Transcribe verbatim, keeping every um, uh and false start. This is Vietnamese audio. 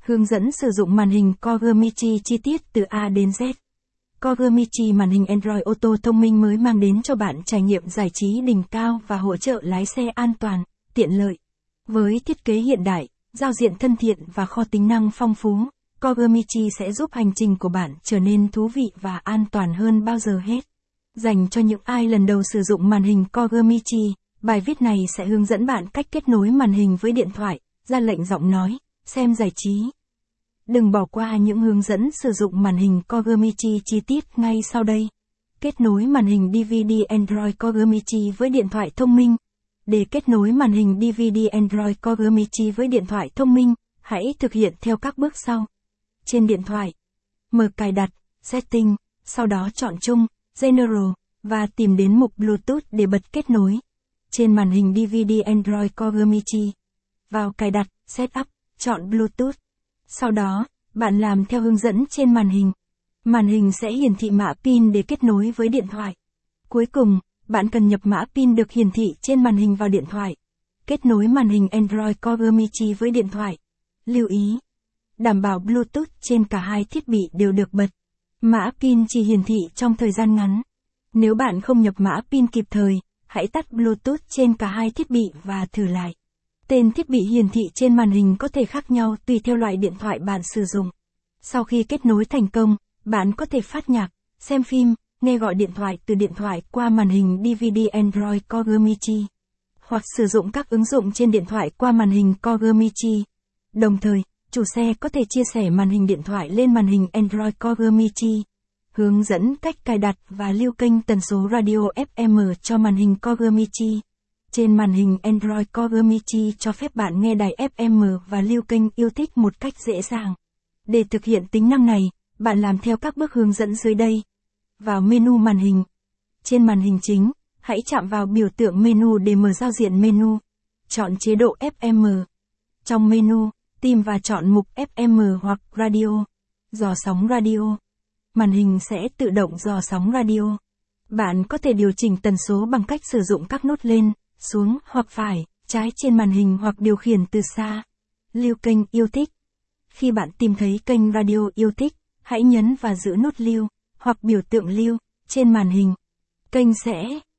Hướng dẫn sử dụng màn hình Kogemichi chi tiết từ A đến Z. Kogemichi màn hình Android Auto thông minh mới mang đến cho bạn trải nghiệm giải trí đỉnh cao và hỗ trợ lái xe an toàn, tiện lợi. Với thiết kế hiện đại, giao diện thân thiện và kho tính năng phong phú, Kogemichi sẽ giúp hành trình của bạn trở nên thú vị và an toàn hơn bao giờ hết. Dành cho những ai lần đầu sử dụng màn hình Kogemichi, bài viết này sẽ hướng dẫn bạn cách kết nối màn hình với điện thoại, ra lệnh giọng nói, xem giải trí. Đừng bỏ qua những hướng dẫn sử dụng màn hình Kogemichi chi tiết ngay sau đây. Kết nối màn hình đê vê đê Android Kogemichi với điện thoại thông minh. Để kết nối màn hình đê vê đê Android Kogemichi với điện thoại thông minh, hãy thực hiện theo các bước sau. Trên điện thoại, mở cài đặt, Setting, sau đó chọn Chung, General, và tìm đến mục Bluetooth để bật kết nối. Trên màn hình đê vê đê Android Kogemichi, vào cài đặt, Setup, chọn Bluetooth. Sau đó, bạn làm theo hướng dẫn trên màn hình. Màn hình sẽ hiển thị mã pin để kết nối với điện thoại. Cuối cùng, bạn cần nhập mã pin được hiển thị trên màn hình vào điện thoại. Kết nối màn hình Android Kogemichi với điện thoại. Lưu ý, đảm bảo Bluetooth trên cả hai thiết bị đều được bật. Mã pin chỉ hiển thị trong thời gian ngắn. Nếu bạn không nhập mã pin kịp thời, hãy tắt Bluetooth trên cả hai thiết bị và thử lại. Tên thiết bị hiển thị trên màn hình có thể khác nhau tùy theo loại điện thoại bạn sử dụng. Sau khi kết nối thành công, bạn có thể phát nhạc, xem phim, nghe gọi điện thoại từ điện thoại qua màn hình đê vê đê Android Kogemichi, hoặc sử dụng các ứng dụng trên điện thoại qua màn hình Kogemichi. Đồng thời, chủ xe có thể chia sẻ màn hình điện thoại lên màn hình Android Kogemichi. Hướng dẫn cách cài đặt và lưu kênh tần số radio ép em cho màn hình Kogemichi. Trên màn hình Android Kogemichi cho phép bạn nghe đài ép em và lưu kênh yêu thích một cách dễ dàng. Để thực hiện tính năng này, bạn làm theo các bước hướng dẫn dưới đây. Vào menu màn hình. Trên màn hình chính, hãy chạm vào biểu tượng menu để mở giao diện menu. Chọn chế độ ép em. Trong menu, tìm và chọn mục ép em hoặc radio. Dò sóng radio. Màn hình sẽ tự động dò sóng radio. Bạn có thể điều chỉnh tần số bằng cách sử dụng các nút lên, xuống hoặc phải, trái trên màn hình hoặc điều khiển từ xa. Lưu kênh yêu thích. Khi bạn tìm thấy kênh radio yêu thích, hãy nhấn và giữ nút lưu, hoặc biểu tượng lưu, trên màn hình. Kênh sẽ